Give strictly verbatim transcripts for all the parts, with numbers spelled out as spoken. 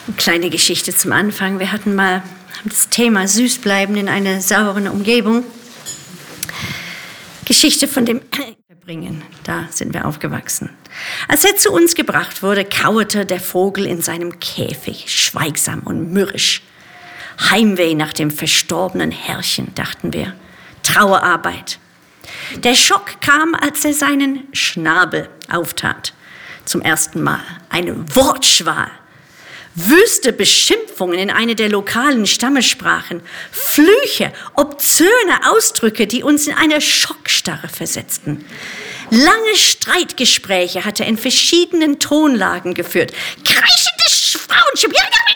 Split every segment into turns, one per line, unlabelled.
Eine kleine Geschichte zum Anfang. Wir hatten mal das Thema süß bleiben in einer sauren Umgebung. Geschichte von dem Bringen, da sind wir aufgewachsen. Als er zu uns gebracht wurde, kauerte der Vogel in seinem Käfig, schweigsam und mürrisch. Heimweh nach dem verstorbenen Herrchen, dachten wir. Trauerarbeit. Der Schock kam, als er seinen Schnabel auftat. Zum ersten Mal. Eine Wortschwal. Wüste Beschimpfungen in eine der lokalen Stammessprachen. Flüche, obszöne Ausdrücke, die uns in eine Schockstarre versetzten. Lange Streitgespräche hat er in verschiedenen Tonlagen geführt. Kreischende Frauen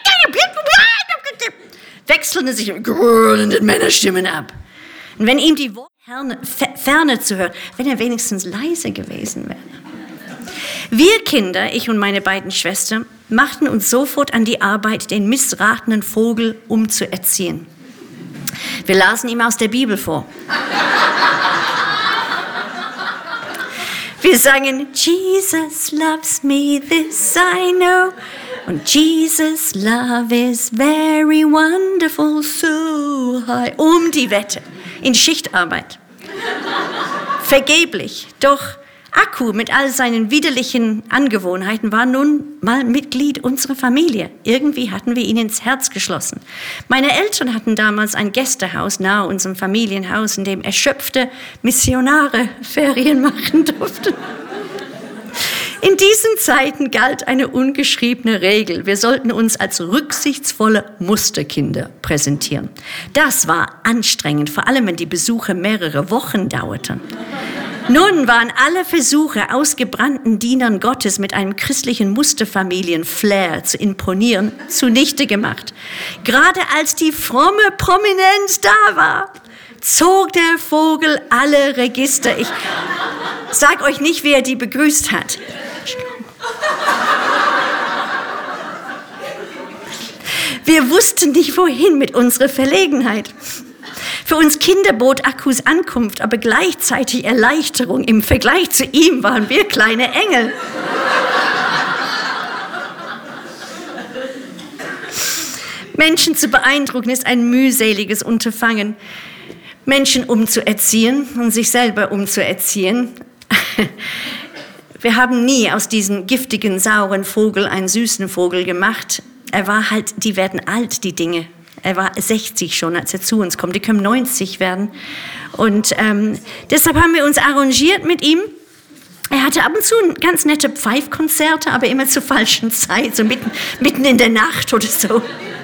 wechselten sich mit grölenden Männerstimmen ab. Und wenn ihm die Worte Ferne zu hören, wenn er wenigstens leise gewesen wäre. Wir Kinder, ich und meine beiden Schwestern, machten uns sofort an die Arbeit, den missratenen Vogel umzuerziehen. Wir lasen ihm aus der Bibel vor. Wir sangen, Jesus loves me, this I know. Und Jesus' love is very wonderful, so high. Um die Wette, in Schichtarbeit. Vergeblich, doch Akku mit all seinen widerlichen Angewohnheiten war nun mal Mitglied unserer Familie. Irgendwie hatten wir ihn ins Herz geschlossen. Meine Eltern hatten damals ein Gästehaus nahe unserem Familienhaus, in dem erschöpfte Missionare Ferien machen durften. In diesen Zeiten galt eine ungeschriebene Regel. Wir sollten uns als rücksichtsvolle Musterkinder präsentieren. Das war anstrengend, vor allem wenn die Besuche mehrere Wochen dauerten. Nun waren alle Versuche, ausgebrannten Dienern Gottes mit einem christlichen Musterfamilien-Flair zu imponieren, zunichte gemacht. Gerade als die fromme Prominenz da war, zog der Vogel alle Register. Ich sag euch nicht, wie er die begrüßt hat. Wir wussten nicht, wohin mit unserer Verlegenheit. Für uns Kinder bot Akkus Ankunft, aber gleichzeitig Erleichterung. Im Vergleich zu ihm waren wir kleine Engel. Menschen zu beeindrucken ist ein mühseliges Unterfangen. Menschen umzuerziehen und sich selber umzuerziehen. Wir haben nie aus diesem giftigen, sauren Vogel einen süßen Vogel gemacht. Er war halt, die werden alt, die Dinge. Er war sechzig schon, als er zu uns kommt. Die können neunzig werden. Und ähm, deshalb haben wir uns arrangiert mit ihm. Er hatte ab und zu ganz nette Pfeifkonzerte, aber immer zur falschen Zeit, so mitten, mitten in der Nacht oder so.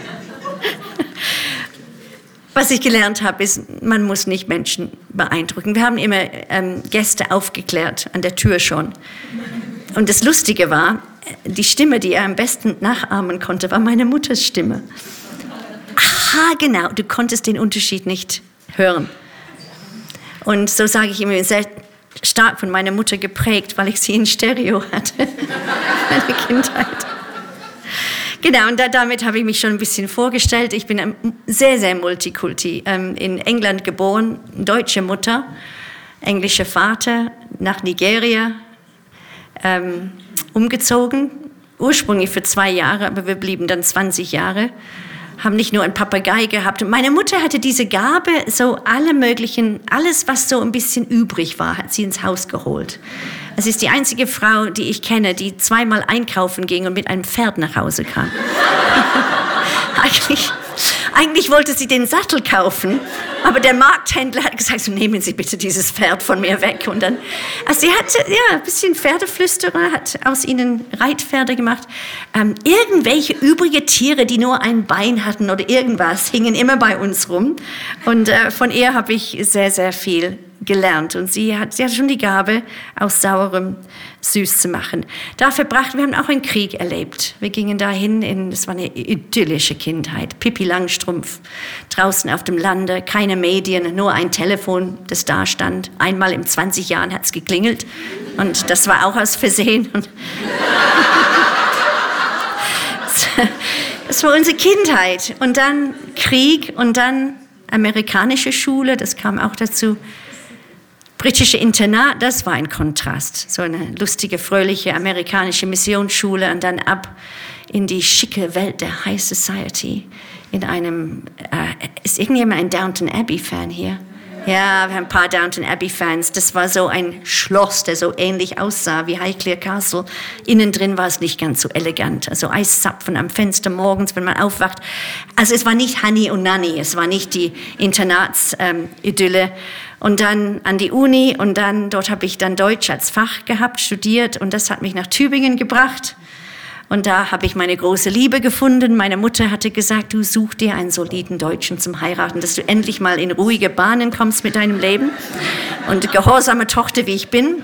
Was ich gelernt habe, ist, man muss nicht Menschen beeindrucken. Wir haben immer ähm, Gäste aufgeklärt, an der Tür schon. Und das Lustige war, die Stimme, die er am besten nachahmen konnte, war meine Mutters Stimme. Aha, genau, du konntest den Unterschied nicht hören. Und so sage ich immer, sehr stark von meiner Mutter geprägt, weil ich sie in Stereo hatte, meine Kindheit. Genau, und da, damit habe ich mich schon ein bisschen vorgestellt. Ich bin sehr, sehr Multikulti. Ähm, in England geboren, deutsche Mutter, englischer Vater, nach Nigeria ähm, umgezogen. Ursprünglich für zwei Jahre, aber wir blieben dann zwanzig Jahre. Haben nicht nur einen Papagei gehabt. Und meine Mutter hatte diese Gabe, so alle möglichen, alles, was so ein bisschen übrig war, hat sie ins Haus geholt. Es ist die einzige Frau, die ich kenne, die zweimal einkaufen ging und mit einem Pferd nach Hause kam. eigentlich, eigentlich wollte sie den Sattel kaufen, aber der Markthändler hat gesagt, so, nehmen Sie bitte dieses Pferd von mir weg. Und dann, also sie hatte ja ein bisschen Pferdeflüsterer, hat aus ihnen Reitpferde gemacht. Ähm, irgendwelche übrige Tiere, die nur ein Bein hatten oder irgendwas, hingen immer bei uns rum. Und äh, von ihr habe ich sehr, sehr viel gelernt. Und sie hat, sie hat schon die Gabe, aus Saurem süß zu machen. Da verbrachten wir, haben auch einen Krieg erlebt. Wir gingen dahin, in, das war eine idyllische Kindheit. Pippi Langstrumpf, draußen auf dem Lande, keine Medien, nur ein Telefon, das da stand. Einmal in zwanzig Jahren hat es geklingelt und das war auch aus Versehen. Das war unsere Kindheit. Und dann Krieg und dann amerikanische Schule, das kam auch dazu. Britische Internat, das war ein Kontrast. So eine lustige, fröhliche amerikanische Missionsschule und dann ab in die schicke Welt der High Society. In einem, äh, ist irgendjemand ein Downton Abbey-Fan hier? Ja, wir haben ein paar Downton Abbey-Fans. Das war so ein Schloss, der so ähnlich aussah wie Highclere Castle. Innen drin war es nicht ganz so elegant. Also Eiszapfen am Fenster morgens, wenn man aufwacht. Also es war nicht Honey und Nanny, es war nicht die Internats-Idylle. Ähm, und dann an die Uni und dann, dort habe ich dann Deutsch als Fach gehabt, studiert und das hat mich nach Tübingen gebracht. Und da habe ich meine große Liebe gefunden. Meine Mutter hatte gesagt, du such dir einen soliden Deutschen zum Heiraten, dass du endlich mal in ruhige Bahnen kommst mit deinem Leben. Und gehorsame Tochter, wie ich bin,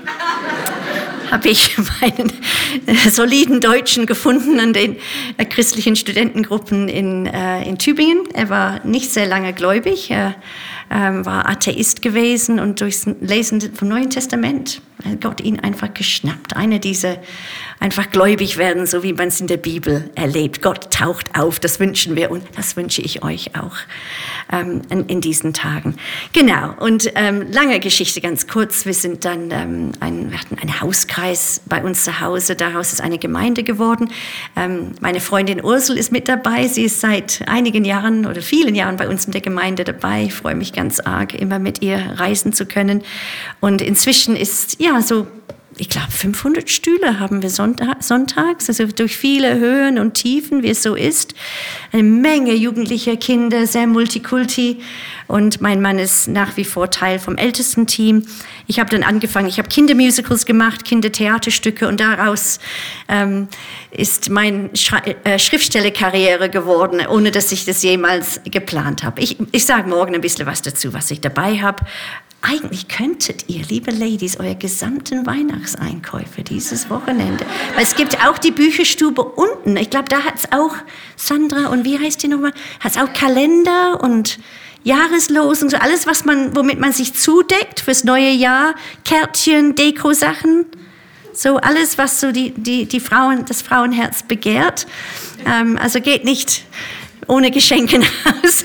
habe ich meinen äh, soliden Deutschen gefunden an den äh, christlichen Studentengruppen in, äh, in Tübingen. Er war nicht sehr lange gläubig, er äh, war Atheist gewesen und durchs Lesen vom Neuen Testament hat Gott ihn einfach geschnappt. Eine dieser einfach gläubig werden, so wie man es in der Bibel erlebt. Gott taucht auf, das wünschen wir und das wünsche ich euch auch ähm, in, in diesen Tagen. Genau, und ähm, lange Geschichte, ganz kurz. Wir sind dann, ähm, ein, wir hatten einen Hauskreis bei uns zu Hause, daraus ist eine Gemeinde geworden. Ähm, meine Freundin Ursel ist mit dabei, sie ist seit einigen Jahren oder vielen Jahren bei uns in der Gemeinde dabei. Ich freue mich ganz arg, immer mit ihr reisen zu können. Und inzwischen ist, ja, so, ich glaube, fünfhundert Stühle haben wir sonntags, also durch viele Höhen und Tiefen, wie es so ist. Eine Menge jugendlicher Kinder, sehr multikulti. Und mein Mann ist nach wie vor Teil vom ältesten Team. Ich habe dann angefangen, ich habe Kindermusicals gemacht, Kindertheaterstücke und daraus ähm, ist meine Schri- äh, Schriftstellerkarriere geworden, ohne dass ich das jemals geplant habe. Ich, ich sage morgen ein bisschen was dazu, was ich dabei habe. Eigentlich könntet ihr, liebe Ladies, eure gesamten Weihnachtseinkäufe dieses Wochenende, weil es gibt auch die Bücherstube unten. Ich glaube, da hat es auch Sandra und wie heißt die nochmal? Hat es auch Kalender und Jahreslos und so alles, was man, womit man sich zudeckt fürs neue Jahr, Kärtchen, Dekosachen, so alles, was so die die die Frauen, das Frauenherz begehrt. Ähm, also geht nicht ohne Geschenke nach Hause.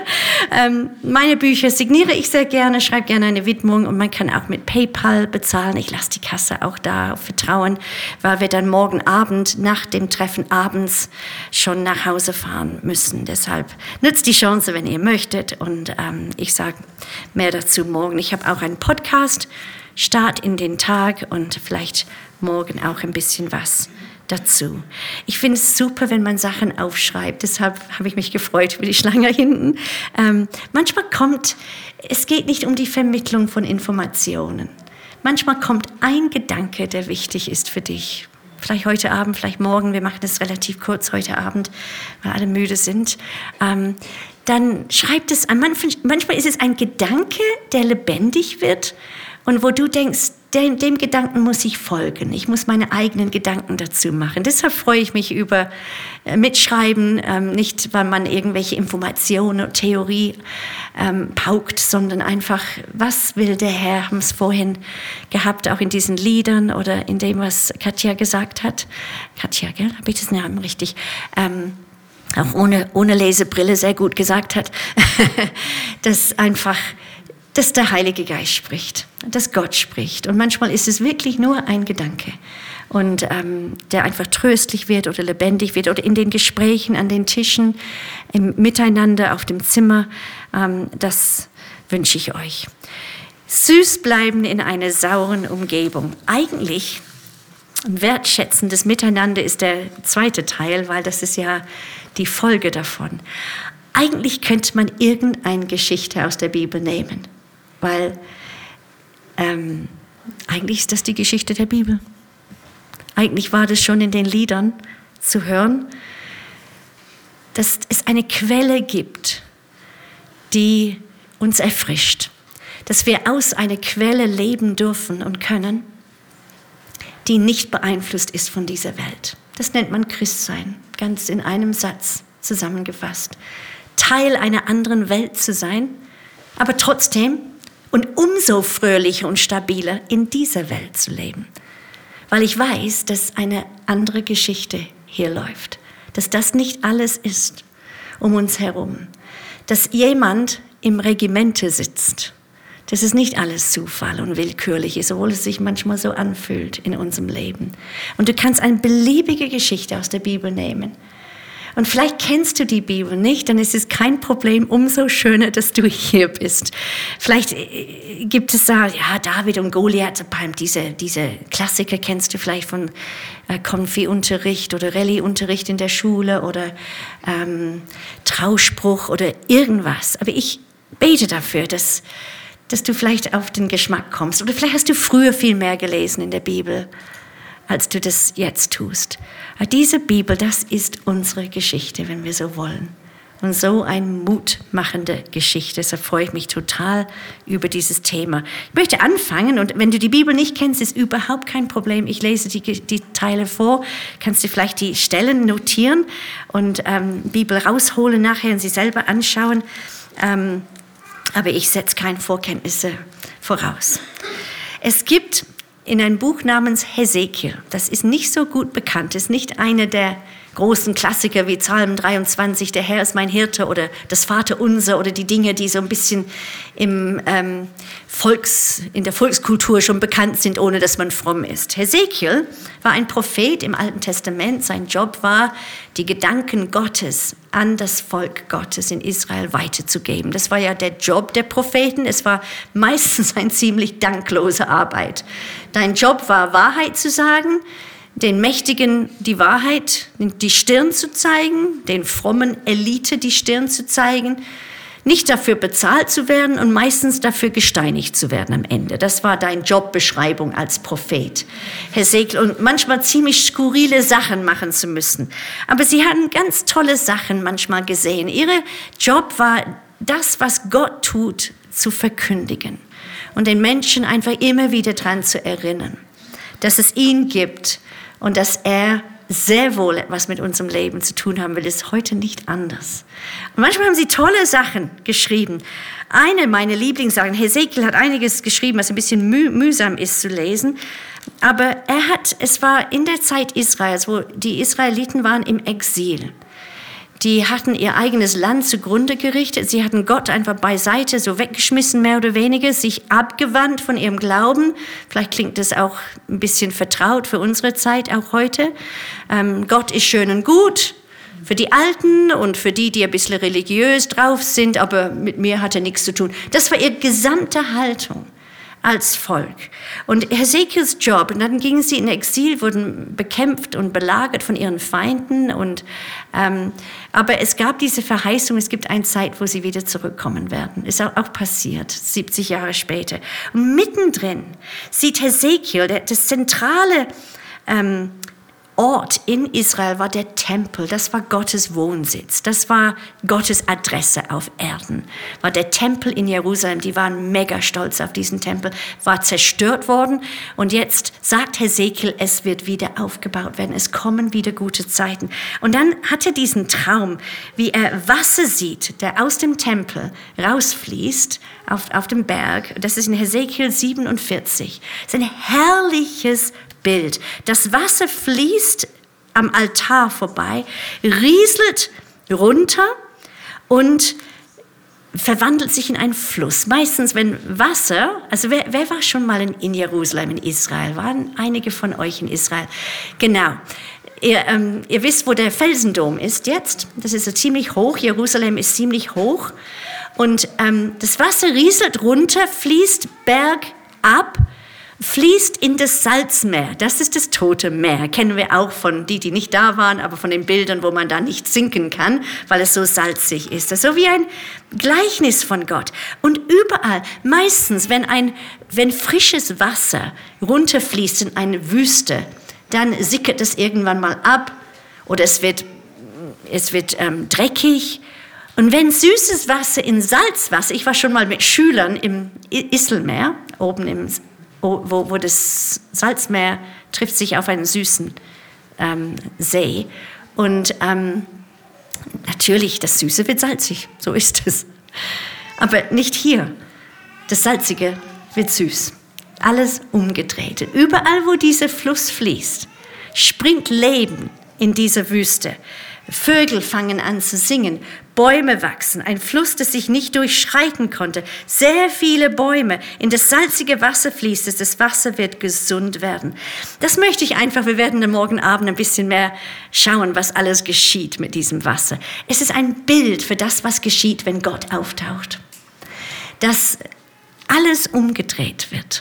ähm, meine Bücher signiere ich sehr gerne, schreibe gerne eine Widmung und man kann auch mit PayPal bezahlen. Ich lasse die Kasse auch da auf Vertrauen, weil wir dann morgen Abend nach dem Treffen abends schon nach Hause fahren müssen. Deshalb nutzt die Chance, wenn ihr möchtet und ähm, ich sage mehr dazu morgen. Ich habe auch einen Podcast, Start in den Tag und vielleicht morgen auch ein bisschen was dazu. Ich finde es super, wenn man Sachen aufschreibt. Deshalb habe ich mich gefreut über die Schlange hinten. Ähm, manchmal kommt, es geht nicht um die Vermittlung von Informationen. Manchmal kommt ein Gedanke, der wichtig ist für dich. Vielleicht heute Abend, vielleicht morgen. Wir machen das relativ kurz heute Abend, weil alle müde sind. Ähm, dann schreibt es an. Manchmal ist es ein Gedanke, der lebendig wird und wo du denkst, dem, dem Gedanken muss ich folgen. Ich muss meine eigenen Gedanken dazu machen. Deshalb freue ich mich über äh, Mitschreiben, ähm, nicht weil man irgendwelche Informationen und Theorie ähm, paukt, sondern einfach, was will der Herr? Haben es vorhin gehabt, auch in diesen Liedern oder in dem, was Katja gesagt hat. Katja, gell? Habe ich das Namen richtig? Ähm, auch ohne, ohne Lesebrille sehr gut gesagt hat, dass einfach dass der Heilige Geist spricht, dass Gott spricht. Und manchmal ist es wirklich nur ein Gedanke, und ähm, der einfach tröstlich wird oder lebendig wird oder in den Gesprächen, an den Tischen, im Miteinander auf dem Zimmer. Ähm, das wünsche ich euch. Süß bleiben in einer sauren Umgebung. Eigentlich ein wertschätzendes Miteinander ist der zweite Teil, weil das ist ja die Folge davon. Eigentlich könnte man irgendeine Geschichte aus der Bibel nehmen. Weil ähm, eigentlich ist das die Geschichte der Bibel. Eigentlich war das schon in den Liedern zu hören, dass es eine Quelle gibt, die uns erfrischt. Dass wir aus einer Quelle leben dürfen und können, die nicht beeinflusst ist von dieser Welt. Das nennt man Christsein, ganz in einem Satz zusammengefasst. Teil einer anderen Welt zu sein, aber trotzdem und umso fröhlicher und stabiler in dieser Welt zu leben. Weil ich weiß, dass eine andere Geschichte hier läuft. Dass das nicht alles ist um uns herum. Dass jemand im Regimente sitzt. dass es nicht alles Zufall und willkürlich ist, obwohl es sich manchmal so anfühlt in unserem Leben. Und du kannst eine beliebige Geschichte aus der Bibel nehmen. Und vielleicht kennst du die Bibel nicht, dann ist es kein Problem, umso schöner, dass du hier bist. Vielleicht gibt es da, ja, David und Goliath, diese, diese Klassiker kennst du vielleicht von äh, Konfi-Unterricht oder Rallye-Unterricht in der Schule oder ähm, Trauspruch oder irgendwas. Aber ich bete dafür, dass, dass du vielleicht auf den Geschmack kommst. Oder vielleicht hast du früher viel mehr gelesen in der Bibel, als du das jetzt tust. Aber diese Bibel, das ist unsere Geschichte, wenn wir so wollen. Und so eine mutmachende Geschichte. Deshalb freue ich mich total über dieses Thema. Ich möchte anfangen, und wenn du die Bibel nicht kennst, ist überhaupt kein Problem. Ich lese die, die Teile vor, kannst du vielleicht die Stellen notieren und ähm, Bibel rausholen nachher und sie selber anschauen. Ähm, aber ich setze keine Vorkenntnisse voraus. Es gibt in einem Buch namens Hesekiel. Das ist nicht so gut bekannt, ist nicht einer der großen Klassiker wie Psalm dreiundzwanzig, der Herr ist mein Hirte oder das Vaterunser oder die Dinge, die so ein bisschen im, ähm, Volks, in der Volkskultur schon bekannt sind, ohne dass man fromm ist. Hesekiel war ein Prophet im Alten Testament. Sein Job war, die Gedanken Gottes an das Volk Gottes in Israel weiterzugeben. Das war ja der Job der Propheten. Es war meistens eine ziemlich danklose Arbeit. Dein Job war, Wahrheit zu sagen, den Mächtigen die Wahrheit, die Stirn zu zeigen, den frommen Elite die Stirn zu zeigen, nicht dafür bezahlt zu werden und meistens dafür gesteinigt zu werden am Ende. Das war deine Jobbeschreibung als Prophet. Hesekiel, und manchmal ziemlich skurrile Sachen machen zu müssen. Aber sie hatten ganz tolle Sachen manchmal gesehen. Ihr Job war, das, was Gott tut, zu verkündigen und den Menschen einfach immer wieder daran zu erinnern, dass es ihn gibt und dass er sehr wohl etwas mit unserem Leben zu tun haben will, ist heute nicht anders. Und manchmal haben sie tolle Sachen geschrieben. Eine meiner Lieblingssachen, Hesekiel hat einiges geschrieben, was ein bisschen müh- mühsam ist zu lesen, aber er hat, es war in der Zeit Israels, wo die Israeliten waren im Exil. Die hatten ihr eigenes Land zugrunde gerichtet. Sie hatten Gott einfach beiseite, so weggeschmissen, mehr oder weniger, sich abgewandt von ihrem Glauben. Vielleicht klingt das auch ein bisschen vertraut für unsere Zeit, auch heute. Ähm, Gott ist schön und gut für die Alten und für die, die ein bisschen religiös drauf sind, aber mit mir hat er nichts zu tun. Das war ihre gesamte Haltung als Volk. Und Hesekiels Job, und dann gingen sie in Exil, wurden bekämpft und belagert von ihren Feinden. Und, ähm, aber es gab diese Verheißung, es gibt eine Zeit, wo sie wieder zurückkommen werden. Ist auch, auch passiert, siebzig Jahre später. Und mittendrin sieht Hesekiel, der, das zentrale ähm, Ort in Israel war der Tempel, das war Gottes Wohnsitz, das war Gottes Adresse auf Erden, war der Tempel in Jerusalem, die waren mega stolz auf diesen Tempel, war zerstört worden und jetzt sagt Hesekiel, es wird wieder aufgebaut werden, es kommen wieder gute Zeiten. Und dann hat er diesen Traum, wie er Wasser sieht, der aus dem Tempel rausfließt auf, auf dem Berg, das ist in Hesekiel siebenundvierzig, das ist ein herrliches Bild. Das Wasser fließt am Altar vorbei, rieselt runter und verwandelt sich in einen Fluss. Meistens, wenn Wasser, also wer, wer war schon mal in, in Jerusalem, in Israel? Waren einige von euch in Israel? Genau. Ihr, ähm, ihr wisst, wo der Felsendom ist jetzt. Das ist so ziemlich hoch. Jerusalem ist ziemlich hoch. Und ähm, das Wasser rieselt runter, fließt bergab, fließt in das Salzmeer. Das ist das Tote Meer. Kennen wir auch von die, die nicht da waren, aber von den Bildern, wo man da nicht sinken kann, weil es so salzig ist. Das ist so wie ein Gleichnis von Gott. Und überall, meistens, wenn ein, wenn frisches Wasser runterfließt in eine Wüste, dann sickert es irgendwann mal ab oder es wird, es wird ähm, dreckig. Und wenn süßes Wasser in Salzwasser, ich war schon mal mit Schülern im Isselmeer, oben im Wo, wo das Salzmeer trifft sich auf einen süßen ähm, See. Und ähm, natürlich, das Süße wird salzig, so ist es. Aber nicht hier. Das Salzige wird süß. Alles umgedreht. Überall, wo dieser Fluss fließt, springt Leben in dieser Wüste. Vögel fangen an zu singen, Bäume wachsen, ein Fluss, das sich nicht durchschreiten konnte. Sehr viele Bäume, in das salzige Wasser fließt es, das Wasser wird gesund werden. Das möchte ich einfach, wir werden dann morgen Abend ein bisschen mehr schauen, was alles geschieht mit diesem Wasser. Es ist ein Bild für das, was geschieht, wenn Gott auftaucht. Dass alles umgedreht wird.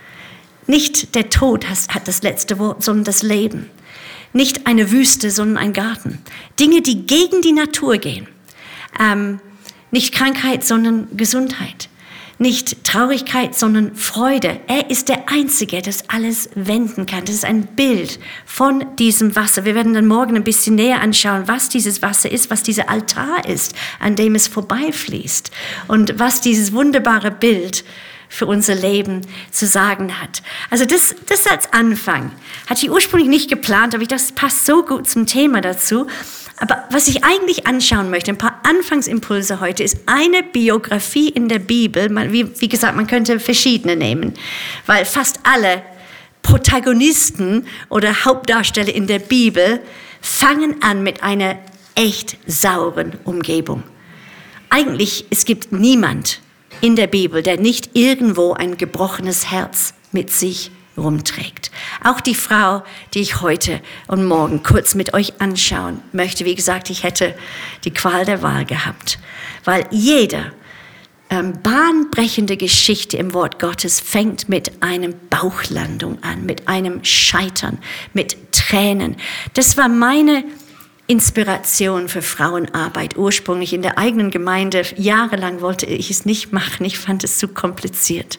Nicht der Tod hat das letzte Wort, sondern das Leben. Nicht eine Wüste, sondern ein Garten. Dinge, die gegen die Natur gehen. Ähm, nicht Krankheit, sondern Gesundheit. Nicht Traurigkeit, sondern Freude. Er ist der Einzige, der das alles wenden kann. Das ist ein Bild von diesem Wasser. Wir werden dann morgen ein bisschen näher anschauen, was dieses Wasser ist, was dieser Altar ist, an dem es vorbeifließt. Und was dieses wunderbare Bild für unser Leben zu sagen hat. Also das, das als Anfang. Hatte ich ursprünglich nicht geplant, aber ich dachte, das passt so gut zum Thema dazu. Aber was ich eigentlich anschauen möchte, ein paar Anfangsimpulse heute, ist eine Biografie in der Bibel. Man, wie, wie gesagt, man könnte verschiedene nehmen, weil fast alle Protagonisten oder Hauptdarsteller in der Bibel fangen an mit einer echt sauren Umgebung. Eigentlich, es gibt niemand in der Bibel, der nicht irgendwo ein gebrochenes Herz mit sich rumträgt. Auch die Frau, die ich heute und morgen kurz mit euch anschauen möchte. Wie gesagt, ich hätte die Qual der Wahl gehabt, weil jede ähm, bahnbrechende Geschichte im Wort Gottes fängt mit einem Bauchlandung an, mit einem Scheitern, mit Tränen. Das war meine Inspiration für Frauenarbeit ursprünglich in der eigenen Gemeinde. Jahrelang wollte ich es nicht machen, ich fand es zu kompliziert.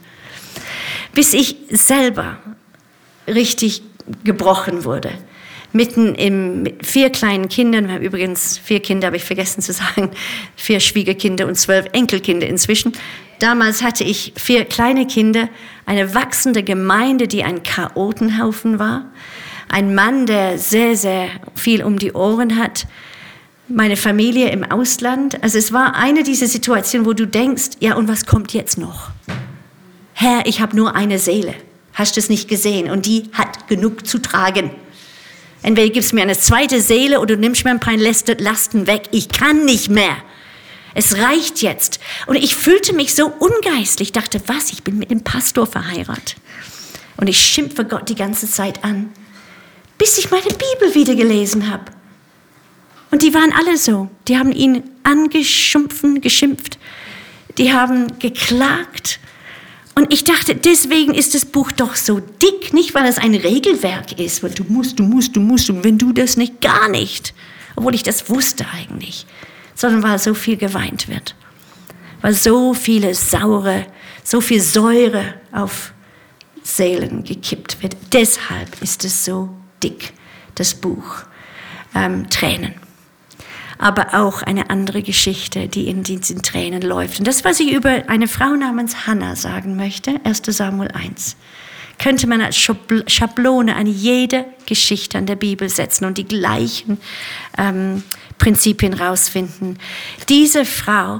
Bis ich selber richtig gebrochen wurde. Mitten im, mit vier kleinen Kindern, wir haben übrigens vier Kinder, habe ich vergessen zu sagen, vier Schwiegerkinder und zwölf Enkelkinder inzwischen. Damals hatte ich vier kleine Kinder, eine wachsende Gemeinde, die ein Chaotenhaufen war. Ein Mann, der sehr, sehr viel um die Ohren hat. Meine Familie im Ausland. Also es war eine dieser Situationen, wo du denkst, ja, und was kommt jetzt noch? Herr, ich habe nur eine Seele. Hast du es nicht gesehen? Und die hat genug zu tragen. Entweder gibst du mir eine zweite Seele oder du nimmst mir ein paar Lasten weg. Ich kann nicht mehr. Es reicht jetzt. Und ich fühlte mich so ungeistlich. Ich dachte, was? Ich bin mit dem Pastor verheiratet. Und ich schimpfe Gott die ganze Zeit an. Bis ich meine Bibel wieder gelesen habe. Und die waren alle so. Die haben ihn angeschumpfen, geschimpft. Die haben geklagt. Und ich dachte, deswegen ist das Buch doch so dick. Nicht, weil es ein Regelwerk ist. Weil du musst, du musst, du musst. Und wenn du das nicht, gar nicht. Obwohl ich das wusste eigentlich. Sondern weil so viel geweint wird. Weil so viele saure, so viel Säure auf Seelen gekippt wird. Deshalb ist es so dick, das Buch. Ähm, Tränen. Aber auch eine andere Geschichte, die in diesen Tränen läuft. Und das, was ich über eine Frau namens Hannah sagen möchte, erster Samuel eins, könnte man als Schablone an jede Geschichte an der Bibel setzen und die gleichen ähm, Prinzipien rausfinden. Diese Frau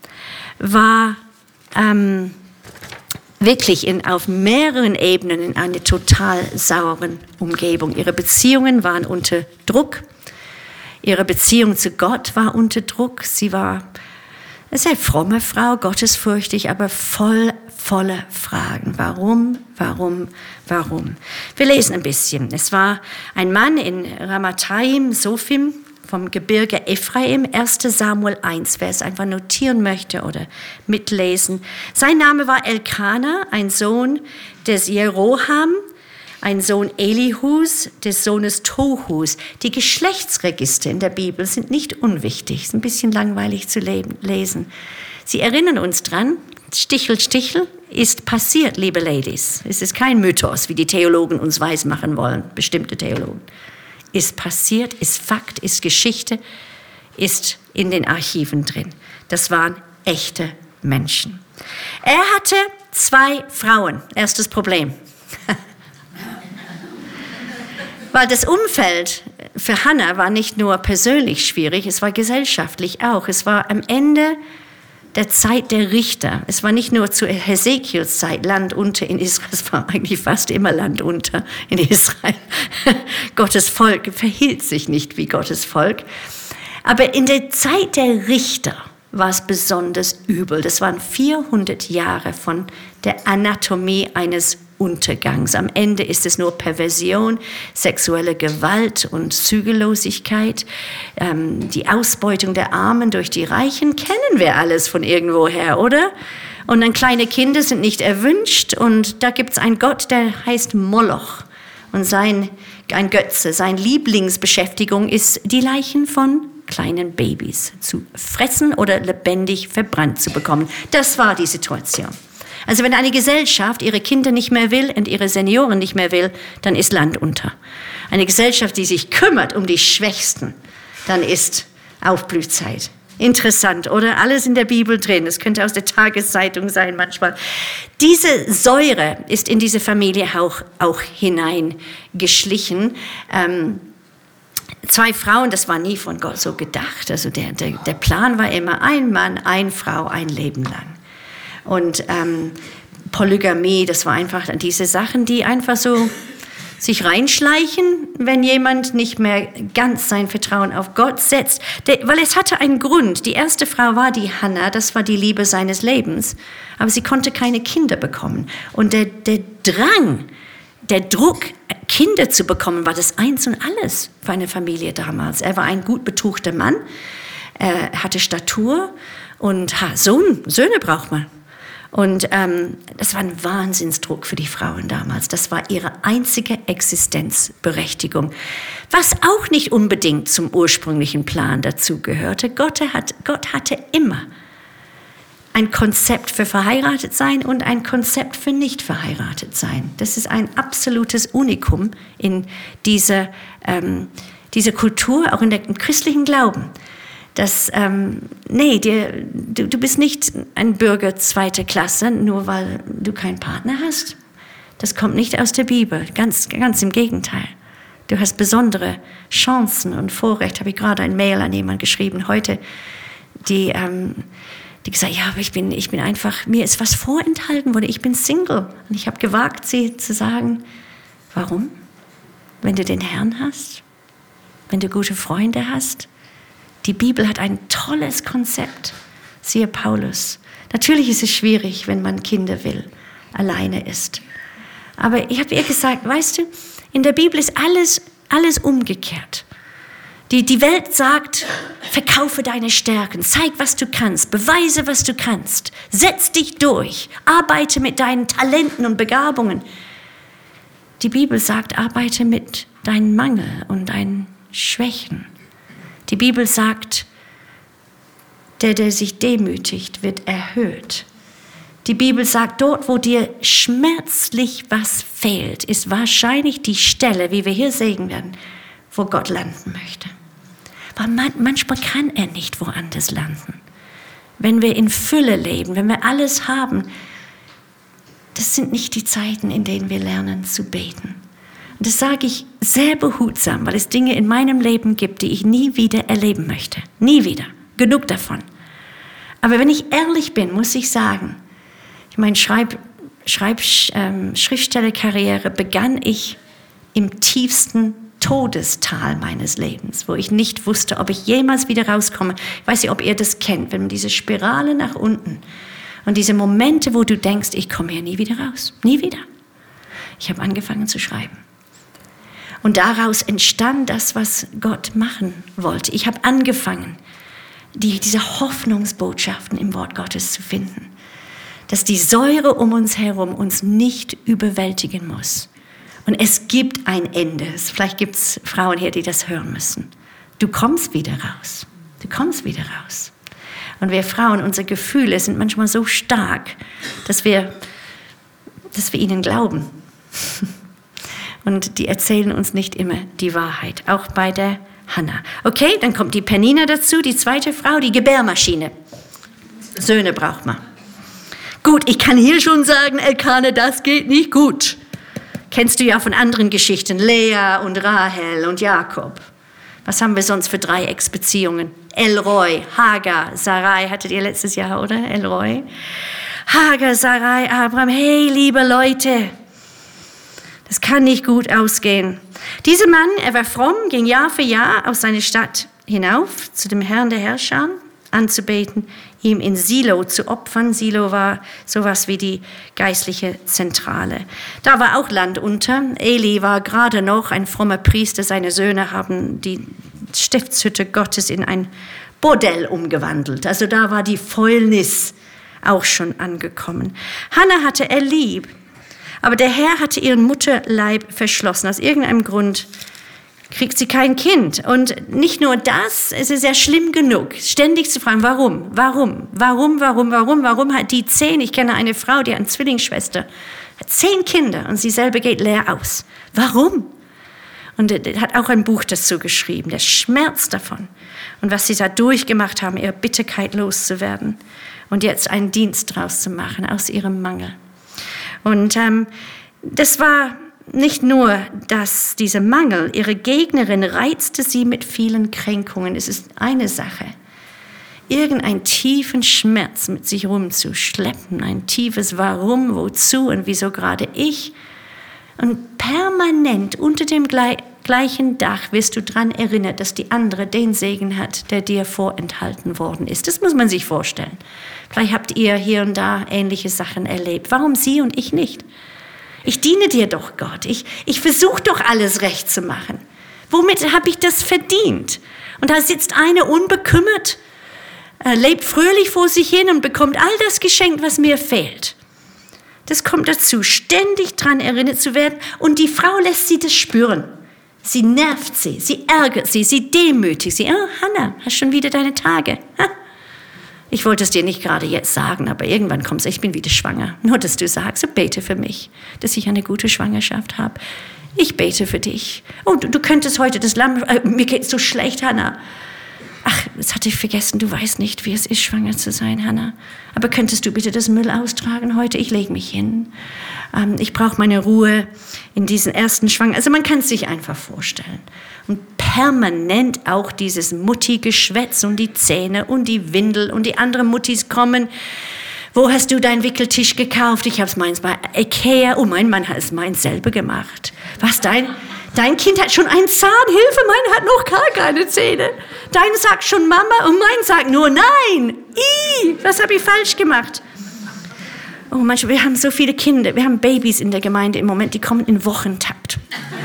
war ähm, wirklich in, auf mehreren Ebenen in einer total sauren Umgebung. Ihre Beziehungen waren unter Druck. Ihre Beziehung zu Gott war unter Druck. Sie war eine sehr fromme Frau, gottesfürchtig, aber voll, voller Fragen. Warum, warum, warum? Wir lesen ein bisschen. Es war ein Mann in Ramathaim, Sophim, vom Gebirge Ephraim, erster Samuel eins, wer es einfach notieren möchte oder mitlesen. Sein Name war Elkana, ein Sohn des Jeroham, ein Sohn Elihus, des Sohnes Tohus. Die Geschlechtsregister in der Bibel sind nicht unwichtig, ist ein bisschen langweilig zu lesen. Sie erinnern uns dran, Stichel, Stichel ist passiert, liebe Ladies. Es ist kein Mythos, wie die Theologen uns weismachen wollen, bestimmte Theologen. Ist passiert, ist Fakt, ist Geschichte, ist in den Archiven drin. Das waren echte Menschen. Er hatte zwei Frauen. Erstes Problem. Weil das Umfeld für Hannah war nicht nur persönlich schwierig, es war gesellschaftlich auch. Es war am Ende der Zeit der Richter. Es war nicht nur zu Hesekiels Zeit Land unter in Israel, es war eigentlich fast immer Land unter in Israel. Gottes Volk verhielt sich nicht wie Gottes Volk. Aber in der Zeit der Richter war es besonders übel. Das waren vierhundert Jahre von der Anatomie eines Untergangs. Am Ende ist es nur Perversion, sexuelle Gewalt und Zügellosigkeit. Ähm, die Ausbeutung der Armen durch die Reichen kennen wir alles von irgendwoher, oder? Und dann kleine Kinder sind nicht erwünscht und da gibt es einen Gott, der heißt Moloch. Und sein, ein Götze, seine Lieblingsbeschäftigung ist, die Leichen von kleinen Babys zu fressen oder lebendig verbrannt zu bekommen. Das war die Situation. Also wenn eine Gesellschaft ihre Kinder nicht mehr will und ihre Senioren nicht mehr will, dann ist Land unter. Eine Gesellschaft, die sich kümmert um die Schwächsten, dann ist Aufblühzeit. Interessant, oder? Alles in der Bibel drin. Es könnte aus der Tageszeitung sein manchmal. Diese Säure ist in diese Familie auch, auch hineingeschlichen. Ähm, Zwei Frauen, das war nie von Gott so gedacht. Also der, der, der Plan war immer ein Mann, eine Frau, ein Leben lang. Und ähm, Polygamie, das war einfach diese Sachen, die einfach so sich reinschleichen, wenn jemand nicht mehr ganz sein Vertrauen auf Gott setzt. Der, weil es hatte einen Grund. Die erste Frau war die Hannah, das war die Liebe seines Lebens. Aber sie konnte keine Kinder bekommen. Und der, der Drang, der Druck, Kinder zu bekommen, war das Eins und Alles für eine Familie damals. Er war ein gut betuchter Mann, er hatte Statur und ha, Sohn, Söhne braucht man. Und ähm, das war ein Wahnsinnsdruck für die Frauen damals. Das war ihre einzige Existenzberechtigung. Was auch nicht unbedingt zum ursprünglichen Plan dazugehörte. Gott, hat, Gott hatte immer ein Konzept für verheiratet sein und ein Konzept für nicht verheiratet sein. Das ist ein absolutes Unikum in dieser, ähm, dieser Kultur, auch in der, im christlichen Glauben. Dass, ähm, nee, dir, du, du bist nicht ein Bürger zweiter Klasse, nur weil du keinen Partner hast. Das kommt nicht aus der Bibel, ganz, ganz im Gegenteil. Du hast besondere Chancen und Vorrechte. Habe ich gerade ein Mail an jemanden geschrieben heute, die... Ähm, Die gesagt, ja, aber ich bin, ich bin einfach, mir ist was vorenthalten worden, ich bin Single. Und ich habe gewagt, sie zu sagen, warum? Wenn du den Herrn hast, wenn du gute Freunde hast. Die Bibel hat ein tolles Konzept, siehe Paulus. Natürlich ist es schwierig, wenn man Kinder will, alleine ist. Aber ich habe ihr gesagt, weißt du, in der Bibel ist alles, alles umgekehrt. Die, die Welt sagt, verkaufe deine Stärken, zeig, was du kannst, beweise, was du kannst, setz dich durch, arbeite mit deinen Talenten und Begabungen. Die Bibel sagt, arbeite mit deinem Mangel und deinen Schwächen. Die Bibel sagt, der, der sich demütigt, wird erhöht. Die Bibel sagt, dort, wo dir schmerzlich was fehlt, ist wahrscheinlich die Stelle, wie wir hier sehen werden, wo Gott landen möchte. Weil man, manchmal kann er nicht woanders landen. Wenn wir in Fülle leben, wenn wir alles haben, das sind nicht die Zeiten, in denen wir lernen zu beten. Und das sage ich sehr behutsam, weil es Dinge in meinem Leben gibt, die ich nie wieder erleben möchte. Nie wieder. Genug davon. Aber wenn ich ehrlich bin, muss ich sagen, ich meine, Schreib, Schreib, ähm, Schriftstellerkarriere begann ich im tiefsten Todestal meines Lebens, wo ich nicht wusste, ob ich jemals wieder rauskomme. Ich weiß nicht, ob ihr das kennt, wenn man diese Spirale nach unten und diese Momente, wo du denkst, ich komme hier nie wieder raus, nie wieder. Ich habe angefangen zu schreiben. Und daraus entstand das, was Gott machen wollte. Ich habe angefangen, die, diese Hoffnungsbotschaften im Wort Gottes zu finden, dass die Säure um uns herum uns nicht überwältigen muss. Und es gibt ein Ende. Vielleicht gibt es Frauen hier, die das hören müssen. Du kommst wieder raus. Du kommst wieder raus. Und wir Frauen, unsere Gefühle sind manchmal so stark, dass wir, dass wir ihnen glauben. Und die erzählen uns nicht immer die Wahrheit. Auch bei der Hannah. Okay, dann kommt die Penina dazu, die zweite Frau, die Gebärmaschine. Söhne braucht man. Gut, ich kann hier schon sagen, Elkane, das geht nicht gut. Kennst du ja von anderen Geschichten, Lea und Rahel und Jakob. Was haben wir sonst für Dreiecksbeziehungen? Elroy, Hagar, Sarai, hattet ihr letztes Jahr, oder? Elroy. Hagar, Sarai, Abraham, hey, liebe Leute, das kann nicht gut ausgehen. Dieser Mann, er war fromm, ging Jahr für Jahr aus seiner Stadt hinauf zu dem Herrn der Herrscher anzubeten, ihm in Silo zu opfern. Silo war sowas wie die geistliche Zentrale. Da war auch Land unter. Eli war gerade noch ein frommer Priester. Seine Söhne haben die Stiftshütte Gottes in ein Bordell umgewandelt. Also da war die Fäulnis auch schon angekommen. Hannah hatte er lieb, aber der Herr hatte ihren Mutterleib verschlossen. Aus irgendeinem Grund kriegt sie kein Kind. Und nicht nur das, es ist ja schlimm genug, ständig zu fragen, warum, warum, warum, warum, warum, warum hat die zehn, ich kenne eine Frau, die hat eine Zwillingsschwester, hat zehn Kinder und sie selber geht leer aus. Warum? Und er hat auch ein Buch dazu geschrieben, der Schmerz davon und was sie da durchgemacht haben, ihre Bitterkeit loszuwerden und jetzt einen Dienst draus zu machen aus ihrem Mangel. Und ähm, das war nicht nur, dass dieser Mangel, ihre Gegnerin reizte sie mit vielen Kränkungen. Es ist eine Sache, irgendeinen tiefen Schmerz mit sich rumzuschleppen, ein tiefes Warum, wozu und wieso gerade ich. Und permanent unter dem gleichen Dach wirst du daran erinnert, dass die andere den Segen hat, der dir vorenthalten worden ist. Das muss man sich vorstellen. Vielleicht habt ihr hier und da ähnliche Sachen erlebt. Warum sie und ich nicht? Ich diene dir doch, Gott. Ich, ich versuche doch alles recht zu machen. Womit habe ich das verdient? Und da sitzt eine unbekümmert, äh, lebt fröhlich vor sich hin und bekommt all das geschenkt, was mir fehlt. Das kommt dazu, ständig daran erinnert zu werden. Und die Frau lässt sie das spüren. Sie nervt sie, sie ärgert sie, sie demütigt sie. Oh, Hannah, hast schon wieder deine Tage. Ha? Ich wollte es dir nicht gerade jetzt sagen, aber irgendwann kommst du, ich bin wieder schwanger. Nur, dass du sagst, so bete für mich, dass ich eine gute Schwangerschaft habe. Ich bete für dich. Oh, du, du könntest heute das Lamm, äh, mir geht's so schlecht, Hannah. Ach, das hatte ich vergessen, du weißt nicht, wie es ist, schwanger zu sein, Hannah. Aber könntest du bitte das Müll austragen heute? Ich lege mich hin. Ähm, ich brauche meine Ruhe in diesen ersten Schwang. Also man kann es sich einfach vorstellen. Und permanent auch dieses Mutti-Geschwätz und die Zähne und die Windel und die anderen Muttis kommen. Wo hast du deinen Wickeltisch gekauft? Ich habe es meins bei Ikea. Oh, mein Mann hat es meins selber gemacht. Was, dein, dein Kind hat schon einen Zahn? Hilfe, mein hat noch gar keine Zähne. Dein sagt schon Mama und mein sagt nur Nein. Ih, was habe ich falsch gemacht? Oh, manchmal, wir haben so viele Kinder, wir haben Babys in der Gemeinde im Moment, die kommen in Wochentakt.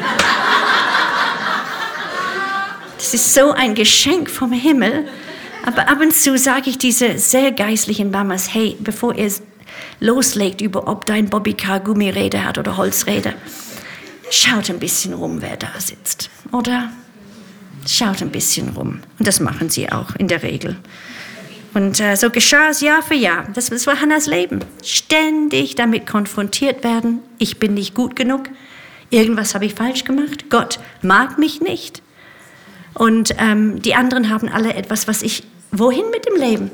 Das ist so ein Geschenk vom Himmel. Aber ab und zu sage ich diese sehr geistlichen Mamas, hey, bevor ihr loslegt über, ob dein Bobbycar Gummiräder hat oder Holzräder, schaut ein bisschen rum, wer da sitzt, oder? Schaut ein bisschen rum. Und das machen sie auch in der Regel. Und äh, so geschah es Jahr für Jahr. Das, das war Hannahs Leben. Ständig damit konfrontiert werden. Ich bin nicht gut genug. Irgendwas habe ich falsch gemacht. Gott mag mich nicht. Und ähm, die anderen haben alle etwas, was ich... Wohin mit dem Leben?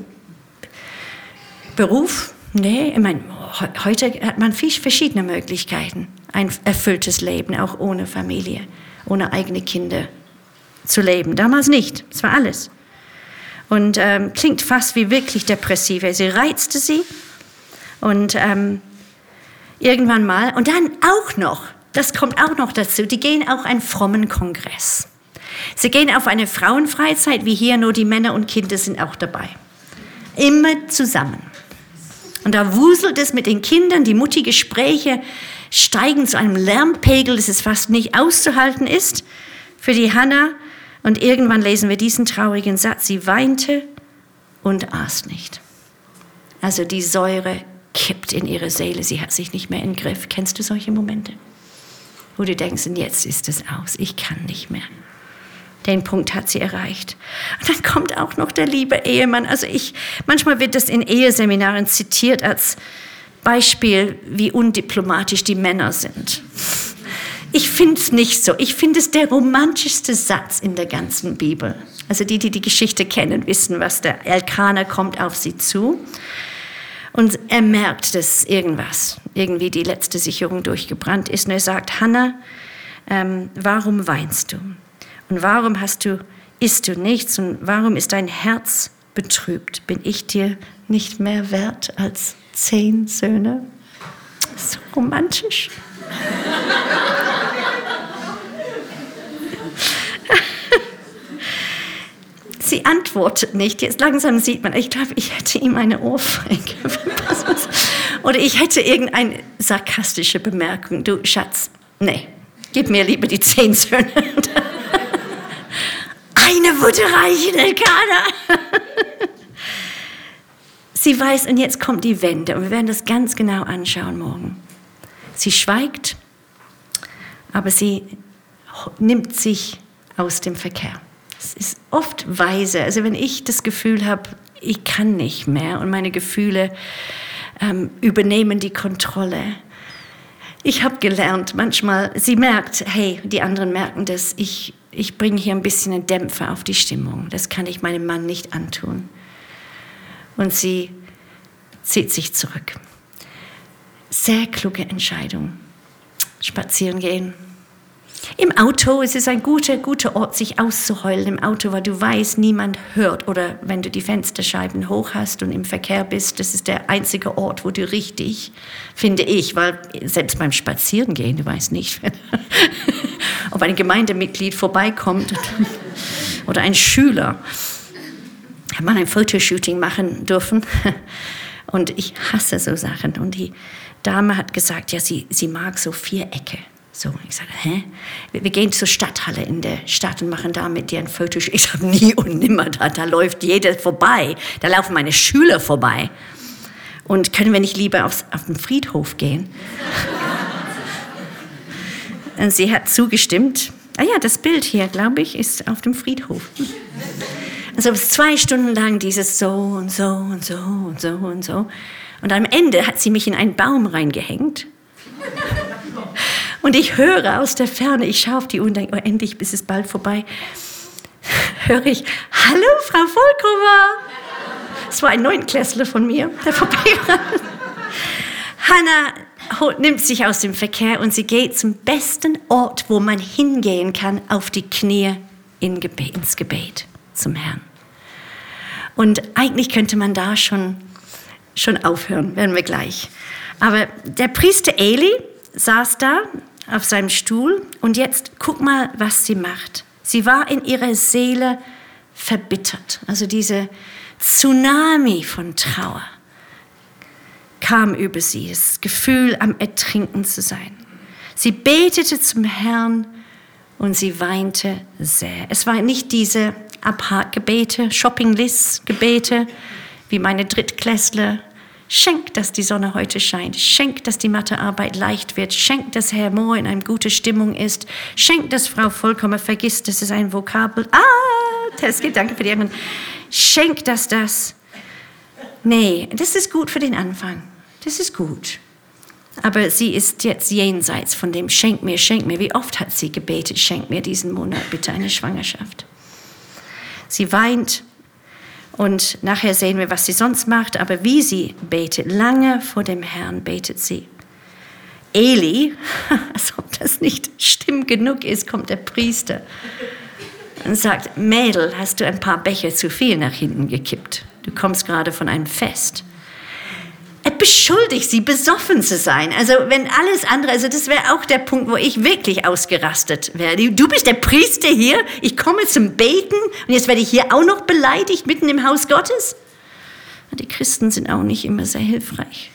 Beruf? Nee, ich meine, heute hat man viel verschiedene Möglichkeiten. Ein erfülltes Leben, auch ohne Familie, ohne eigene Kinder zu leben. Damals nicht. Es war alles. Und ähm, klingt fast wie wirklich depressiv. Sie reizte sie und ähm, irgendwann mal, und dann auch noch, das kommt auch noch dazu, die gehen auch einen frommen Kongress. Sie gehen auf eine Frauenfreizeit, wie hier, nur die Männer und Kinder sind auch dabei. Immer zusammen. Und da wuselt es mit den Kindern, die Mutti-Gespräche steigen zu einem Lärmpegel, dass es fast nicht auszuhalten ist für die Hannah. Und irgendwann lesen wir diesen traurigen Satz, sie weinte und aß nicht. Also die Säure kippt in ihre Seele, sie hat sich nicht mehr im Griff. Kennst du solche Momente? Wo du denkst, und jetzt ist es aus, ich kann nicht mehr. Den Punkt hat sie erreicht. Und dann kommt auch noch der liebe Ehemann. Also ich, manchmal wird das in Eheseminaren zitiert als Beispiel, wie undiplomatisch die Männer sind. Ich finde es nicht so. Ich finde es der romantischste Satz in der ganzen Bibel. Also die, die die Geschichte kennen, wissen, was der Elkanah kommt auf sie zu. Und er merkt, dass irgendwas, irgendwie die letzte Sicherung durchgebrannt ist. Und er sagt, Hannah, ähm, warum weinst du? Und warum hast du isst du nichts und warum ist dein Herz betrübt? Bin ich dir nicht mehr wert als zehn Söhne? So romantisch. Sie antwortet nicht. Jetzt langsam sieht man, ich glaube, ich hätte ihm eine Ohrfeige verpasst. Oder ich hätte irgendeine sarkastische Bemerkung. Du Schatz, nee, gib mir lieber die zehn Söhne. Eine würde reichen, Elkanah. Sie weiß, und jetzt kommt die Wende. Und wir werden das ganz genau anschauen morgen. Sie schweigt, aber sie nimmt sich aus dem Verkehr. Es ist oft weise. Also wenn ich das Gefühl habe, ich kann nicht mehr und meine Gefühle ähm, übernehmen die Kontrolle. Ich habe gelernt, manchmal, sie merkt, hey, die anderen merken das, ich, ich bringe hier ein bisschen einen Dämpfer auf die Stimmung. Das kann ich meinem Mann nicht antun. Und sie zieht sich zurück. Sehr kluge Entscheidung. Spazieren gehen. Im Auto ist es ein guter, guter Ort, sich auszuheulen im Auto, weil du weißt, niemand hört. Oder wenn du die Fensterscheiben hoch hast und im Verkehr bist, das ist der einzige Ort, wo du richtig, finde ich, weil selbst beim Spazierengehen, du weißt nicht, ob ein Gemeindemitglied vorbeikommt oder ein Schüler. Hat man ein Fotoshooting machen dürfen und ich hasse so Sachen. Und die Dame hat gesagt, ja, sie, sie mag so Vierecke. So, ich sage, hä? Wir, wir gehen zur Stadthalle in der Stadt und machen da mit dir ein Foto. Ich sage, nie und nimmer, da, da läuft jeder vorbei. Da laufen meine Schüler vorbei. Und können wir nicht lieber aufs, auf den Friedhof gehen? Und sie hat zugestimmt. Ah ja, das Bild hier, glaube ich, ist auf dem Friedhof. Also zwei Stunden lang dieses so und so und so und so und so. Und am Ende hat sie mich in einen Baum reingehängt. Und ich höre aus der Ferne, ich schaue auf die Uhr und denke, oh, endlich ist es bald vorbei. Höre ich, hallo, Frau Volkova. Es war ein Neunklässler von mir, der vorbei war. Hannah nimmt sich aus dem Verkehr und sie geht zum besten Ort, wo man hingehen kann, auf die Knie in Gebet, ins Gebet zum Herrn. Und eigentlich könnte man da schon, schon aufhören, werden wir gleich. Aber der Priester Eli saß da auf seinem Stuhl und jetzt guck mal, was sie macht. Sie war in ihrer Seele verbittert. Also diese Tsunami von Trauer kam über sie, das Gefühl, am Ertrinken zu sein. Sie betete zum Herrn und sie weinte sehr. Es war nicht diese Abhakgebete, Shopping-List-Gebete, wie meine Drittklässler. Schenk, dass die Sonne heute scheint. Schenk, dass die Mathearbeit leicht wird. Schenk, dass Herr Mohr in einer guten Stimmung ist. Schenk, dass Frau vollkommen vergisst, das ist ein Vokabel. Ah, das geht, danke für die anderen. Schenk, dass das... Nee, das ist gut für den Anfang. Das ist gut. Aber sie ist jetzt jenseits von dem Schenk mir, schenk mir. Wie oft hat sie gebetet, schenk mir diesen Monat bitte eine Schwangerschaft. Sie weint. Und nachher sehen wir, was sie sonst macht, aber wie sie betet, lange vor dem Herrn betet sie. Eli, als ob das nicht stimm genug ist, kommt der Priester und sagt, Mädel, hast du ein paar Becher zu viel nach hinten gekippt? Du kommst gerade von einem Fest. Er beschuldigt sie, besoffen zu sein. Also wenn alles andere, also das wäre auch der Punkt, wo ich wirklich ausgerastet wäre. Du bist der Priester hier, ich komme zum Beten und jetzt werde ich hier auch noch beleidigt mitten im Haus Gottes. Die Christen sind auch nicht immer sehr hilfreich.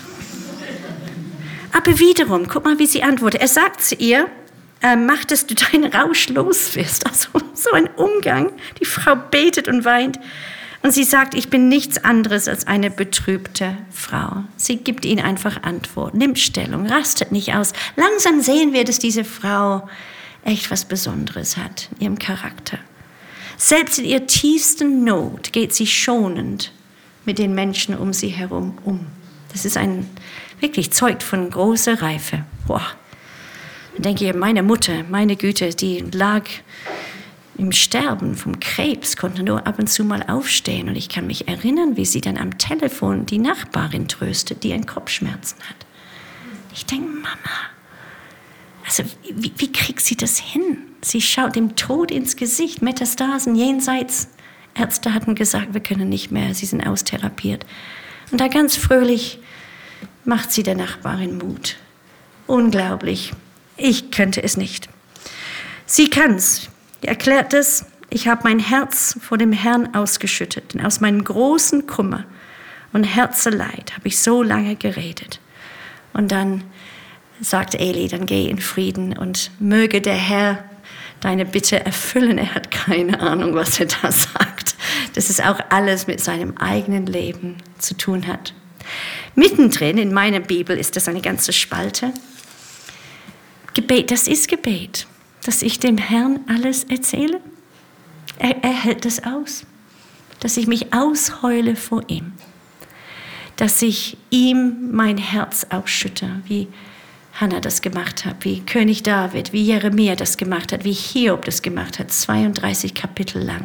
Aber wiederum, guck mal, wie sie antwortet. Er sagt zu ihr, äh, mach, dass du deinen Rausch los wirst. Also so ein Umgang. Die Frau betet und weint. Und sie sagt, ich bin nichts anderes als eine betrübte Frau. Sie gibt ihnen einfach Antwort, nimmt Stellung, rastet nicht aus. Langsam sehen wir, dass diese Frau echt was Besonderes hat in ihrem Charakter. Selbst in ihrer tiefsten Not geht sie schonend mit den Menschen um sie herum um. Das ist ein, wirklich zeugt von großer Reife. Boah. Dann denke ich, meine Mutter, meine Güte, die lag im Sterben vom Krebs, konnte nur ab und zu mal aufstehen. Und ich kann mich erinnern, wie sie dann am Telefon die Nachbarin tröstet, die einen Kopfschmerzen hat. Ich denke, Mama, Also wie, wie kriegt sie das hin? Sie schaut dem Tod ins Gesicht, Metastasen jenseits. Ärzte hatten gesagt, wir können nicht mehr, sie sind austherapiert. Und da ganz fröhlich macht sie der Nachbarin Mut. Unglaublich. Ich könnte es nicht. Sie kann's. Sie erklärt es. Ich habe mein Herz vor dem Herrn ausgeschüttet. Denn aus meinem großen Kummer und Herzeleid habe ich so lange geredet. Und dann sagt Eli, dann geh in Frieden und möge der Herr deine Bitte erfüllen. Er hat keine Ahnung, was er da sagt. Dass es auch alles mit seinem eigenen Leben zu tun hat. Mittendrin in meiner Bibel ist das eine ganze Spalte. Gebet, das ist Gebet, dass ich dem Herrn alles erzähle. Er, er hält das aus, dass ich mich ausheule vor ihm, dass ich ihm mein Herz ausschütte, wie Hannah das gemacht hat, wie König David, wie Jeremia das gemacht hat, wie Hiob das gemacht hat, zweiunddreißig Kapitel lang.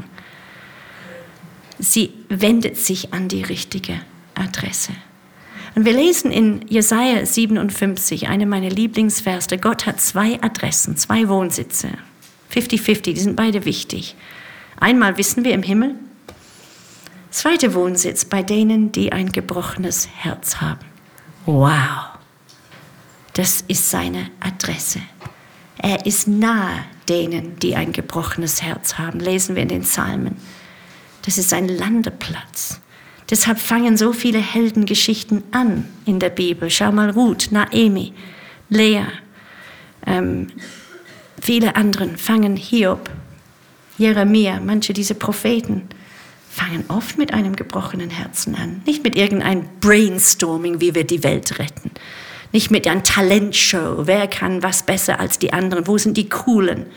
Sie wendet sich an die richtige Adresse. Und wir lesen in Jesaja siebenundfünfzig, eine meiner Lieblingsverse, Gott hat zwei Adressen, zwei Wohnsitze, fünfzig fünfzig, die sind beide wichtig. Einmal wissen wir im Himmel, zweiter Wohnsitz bei denen, die ein gebrochenes Herz haben. Wow, das ist seine Adresse. Er ist nahe denen, die ein gebrochenes Herz haben, lesen wir in den Psalmen. Das ist ein Landeplatz. Deshalb fangen so viele Heldengeschichten an in der Bibel. Schau mal, Ruth, Naomi, Lea, ähm, viele anderen fangen Hiob, Jeremia, manche dieser Propheten fangen oft mit einem gebrochenen Herzen an. Nicht mit irgendeinem Brainstorming, wie wir die Welt retten. Nicht mit einer Talentshow, wer kann was besser als die anderen, wo sind die Coolen?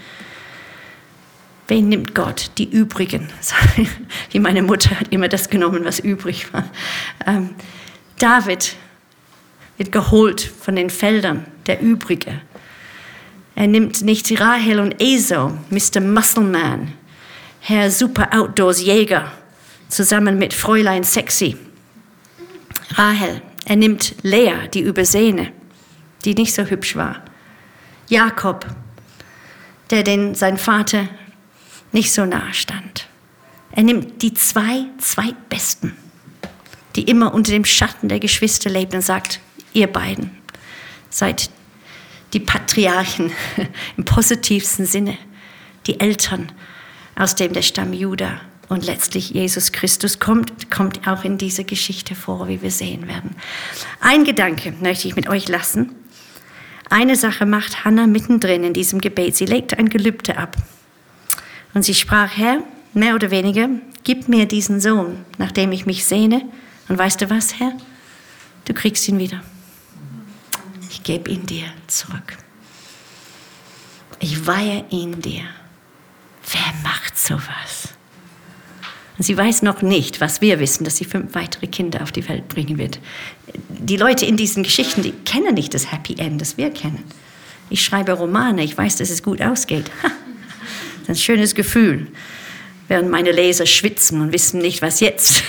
Wen nimmt Gott? Die Übrigen. Wie meine Mutter hat immer das genommen, was übrig war. Ähm, David wird geholt von den Feldern, der Übrige. Er nimmt nicht Rahel und Esau, Mister Muscleman, Herr Super Outdoors Jäger, zusammen mit Fräulein Sexy. Rahel, er nimmt Lea, die Übersehene, die nicht so hübsch war. Jakob, der den sein Vater nicht so nahe stand. Er nimmt die zwei Zweitbesten, die immer unter dem Schatten der Geschwister lebten und sagt, ihr beiden seid die Patriarchen im positivsten Sinne, die Eltern, aus dem der Stamm Juda und letztlich Jesus Christus kommt, kommt auch in dieser Geschichte vor, wie wir sehen werden. Ein Gedanke möchte ich mit euch lassen. Eine Sache macht Hannah mittendrin in diesem Gebet. Sie legte ein Gelübde ab. Und sie sprach, Herr, mehr oder weniger, gib mir diesen Sohn, nach dem ich mich sehne. Und weißt du was, Herr? Du kriegst ihn wieder. Ich gebe ihn dir zurück. Ich weihe ihn dir. Wer macht sowas? Und sie weiß noch nicht, was wir wissen, dass sie fünf weitere Kinder auf die Welt bringen wird. Die Leute in diesen Geschichten, die kennen nicht das Happy End, das wir kennen. Ich schreibe Romane, ich weiß, dass es gut ausgeht. Das ist ein schönes Gefühl, während meine Leser schwitzen und wissen nicht, was jetzt.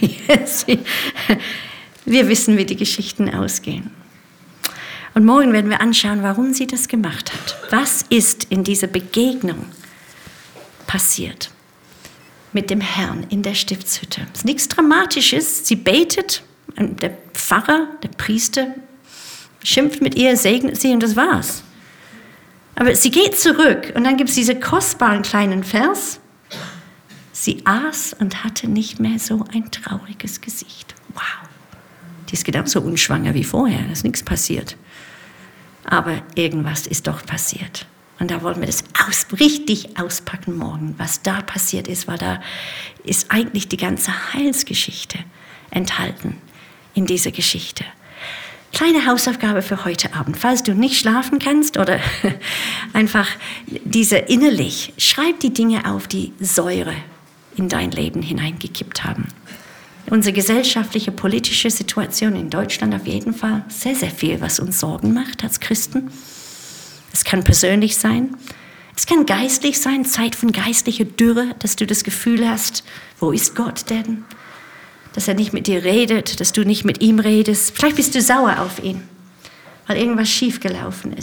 Wir wissen, wie die Geschichten ausgehen. Und morgen werden wir anschauen, warum sie das gemacht hat. Was ist in dieser Begegnung passiert mit dem Herrn in der Stiftshütte? Es ist nichts Dramatisches. Sie betet, und der Pfarrer, der Priester, schimpft mit ihr, segnet sie und das war's. Aber sie geht zurück und dann gibt es diesen kostbaren kleinen Vers. Sie aß und hatte nicht mehr so ein trauriges Gesicht. Wow. Die ist genauso unschwanger wie vorher, da ist nichts passiert. Aber irgendwas ist doch passiert. Und da wollen wir das aus, richtig auspacken morgen. Was da passiert ist, weil da ist eigentlich die ganze Heilsgeschichte enthalten in dieser Geschichte. Kleine Hausaufgabe für heute Abend. Falls du nicht schlafen kannst oder einfach diese innerlich, schreib die Dinge auf, die Säure in dein Leben hineingekippt haben. Unsere gesellschaftliche, politische Situation in Deutschland auf jeden Fall sehr, sehr viel, was uns Sorgen macht als Christen. Es kann persönlich sein, es kann geistlich sein, Zeit von geistlicher Dürre, dass du das Gefühl hast, wo ist Gott denn? Dass er nicht mit dir redet, dass du nicht mit ihm redest. Vielleicht bist du sauer auf ihn, weil irgendwas schiefgelaufen ist.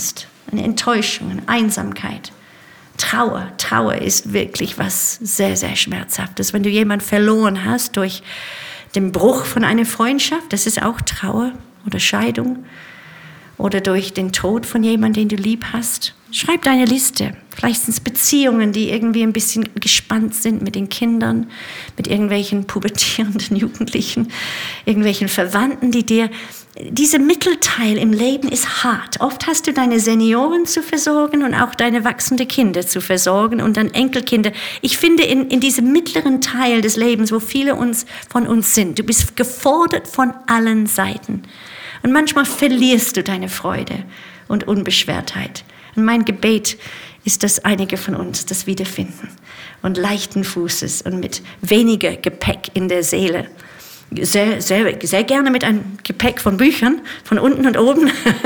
eine Enttäuschung, eine Einsamkeit. Trauer, Trauer ist wirklich was sehr, sehr Schmerzhaftes. Wenn du jemanden verloren hast durch den Bruch von einer Freundschaft, das ist auch Trauer oder Scheidung. Oder durch den Tod von jemandem, den du lieb hast. Schreib deine Liste. Vielleicht sind es Beziehungen, die irgendwie ein bisschen gespannt sind mit den Kindern, mit irgendwelchen pubertierenden Jugendlichen, irgendwelchen Verwandten, die dir... Dieser Mittelteil im Leben ist hart. Oft hast du deine Senioren zu versorgen und auch deine wachsenden Kinder zu versorgen und dann Enkelkinder. Ich finde, in, in diesem mittleren Teil des Lebens, wo viele uns, von uns sind, du bist gefordert von allen Seiten. Und manchmal verlierst du deine Freude und Unbeschwertheit. Und mein Gebet ist, dass einige von uns das wiederfinden und leichten Fußes und mit weniger Gepäck in der Seele. Sehr, sehr, sehr gerne mit einem Gepäck von Büchern, von unten und oben,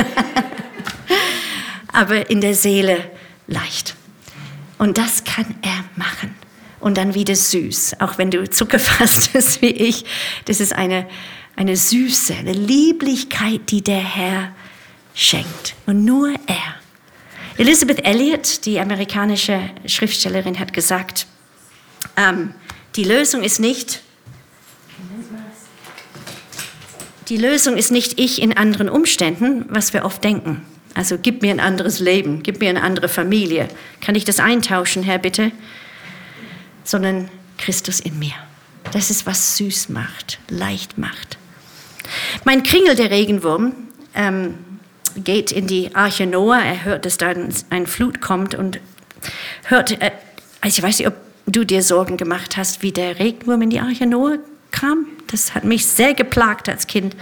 aber in der Seele leicht. Und das kann er machen. Und dann wieder süß, auch wenn du zuckerfast bist wie ich. Das ist eine, eine Süße, eine Lieblichkeit, die der Herr schenkt. Und nur er. Elisabeth Elliot, die amerikanische Schriftstellerin, hat gesagt, ähm, die Lösung ist nicht, Die Lösung ist nicht ich in anderen Umständen, was wir oft denken. Also gib mir ein anderes Leben, gib mir eine andere Familie. Kann ich das eintauschen, Herr, bitte? Sondern Christus in mir. Das ist, was süß macht, leicht macht. Mein Kringel, der Regenwurm, ähm, geht in die Arche Noah. Er hört, dass da eine Flut kommt und hört, äh, also ich weiß nicht, ob du dir Sorgen gemacht hast, wie der Regenwurm in die Arche Noah kam. Das hat mich sehr geplagt als Kind.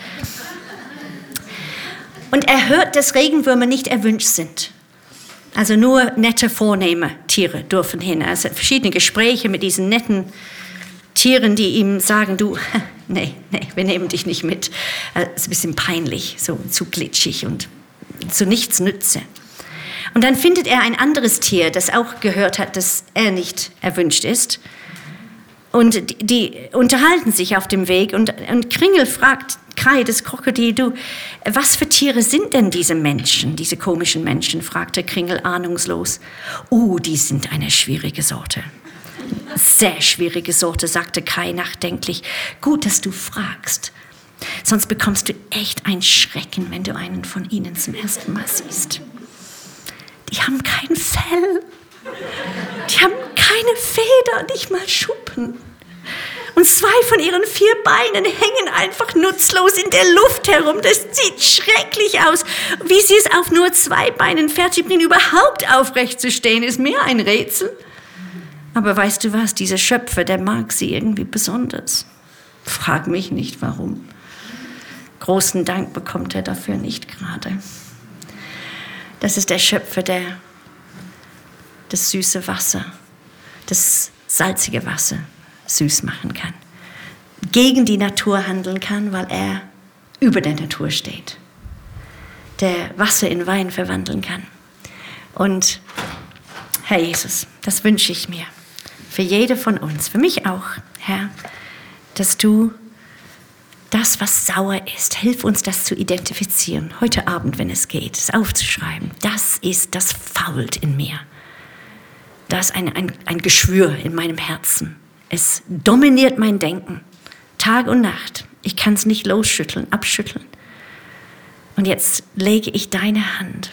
Und er hört, dass Regenwürmer nicht erwünscht sind. Also nur nette, vornehme Tiere dürfen hin. Also verschiedene Gespräche mit diesen netten Tieren, die ihm sagen, du, nee, nee, wir nehmen dich nicht mit. Das ist ein bisschen peinlich, so zu glitschig und zu nichts nütze. Und dann findet er ein anderes Tier, das auch gehört hat, dass er nicht erwünscht ist. Und die, die unterhalten sich auf dem Weg und, und Kringel fragt Kai, das Krokodil, du, was für Tiere sind denn diese Menschen, diese komischen Menschen, fragte Kringel ahnungslos. Oh, die sind eine schwierige Sorte. Sehr schwierige Sorte, sagte Kai nachdenklich. Gut, dass du fragst. Sonst bekommst du echt einen Schrecken, wenn du einen von ihnen zum ersten Mal siehst. Die haben kein Fell. Die haben keine Feder, nicht mal Schuppen. Und zwei von ihren vier Beinen hängen einfach nutzlos in der Luft herum. Das sieht schrecklich aus. Wie sie es auf nur zwei Beinen fertigbringen, überhaupt aufrecht zu stehen, ist mir ein Rätsel. Aber weißt du was, dieser Schöpfer, der mag sie irgendwie besonders. Frag mich nicht, warum. Großen Dank bekommt er dafür nicht gerade. Das ist der Schöpfer, der das süße Wasser, das salzige Wasser süß machen kann. Gegen die Natur handeln kann, weil er über der Natur steht. Der Wasser in Wein verwandeln kann. Und Herr Jesus, das wünsche ich mir. Für jede von uns, für mich auch, Herr, dass du das, was sauer ist, hilf uns, das zu identifizieren. Heute Abend, wenn es geht, es aufzuschreiben. Das ist, das fault in mir. Da ist ein, ein, ein Geschwür in meinem Herzen. Es dominiert mein Denken, Tag und Nacht. Ich kann es nicht losschütteln, abschütteln. Und jetzt lege ich deine Hand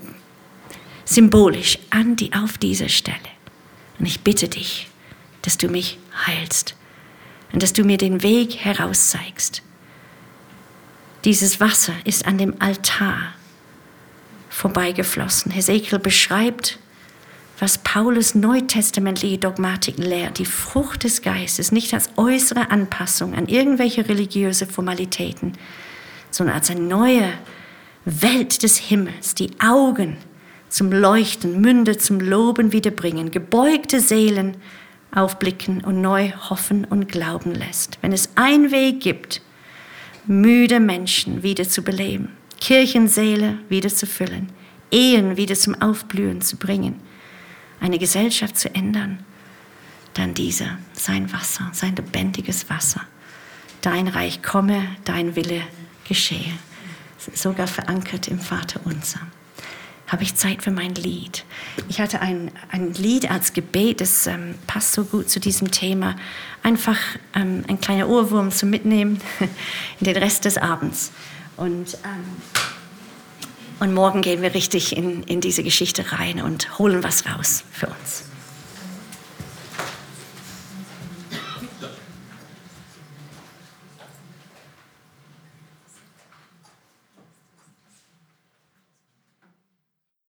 symbolisch an die auf dieser Stelle. Und ich bitte dich, dass du mich heilst und dass du mir den Weg herauszeigst. Dieses Wasser ist an dem Altar vorbeigeflossen. Hesekiel beschreibt, was Paulus neutestamentliche Dogmatiken lehrt, die Frucht des Geistes, nicht als äußere Anpassung an irgendwelche religiöse Formalitäten, sondern als eine neue Welt des Himmels, die Augen zum Leuchten, Münde zum Loben wiederbringen, gebeugte Seelen aufblicken und neu hoffen und glauben lässt. Wenn es einen Weg gibt, müde Menschen wieder zu beleben, Kirchensäle wieder zu füllen, Ehen wieder zum Aufblühen zu bringen, eine Gesellschaft zu ändern, dann dieser, sein Wasser, sein lebendiges Wasser. Dein Reich komme, dein Wille geschehe. Sogar verankert im Vater unser. habe ich Zeit für mein Lied. Ich hatte ein, ein Lied als Gebet, das ähm, passt so gut zu diesem Thema. Einfach ähm, ein kleiner Ohrwurm zum Mitnehmen in den Rest des Abends. Und, ähm, und morgen gehen wir richtig in, in diese Geschichte rein und holen was raus für uns.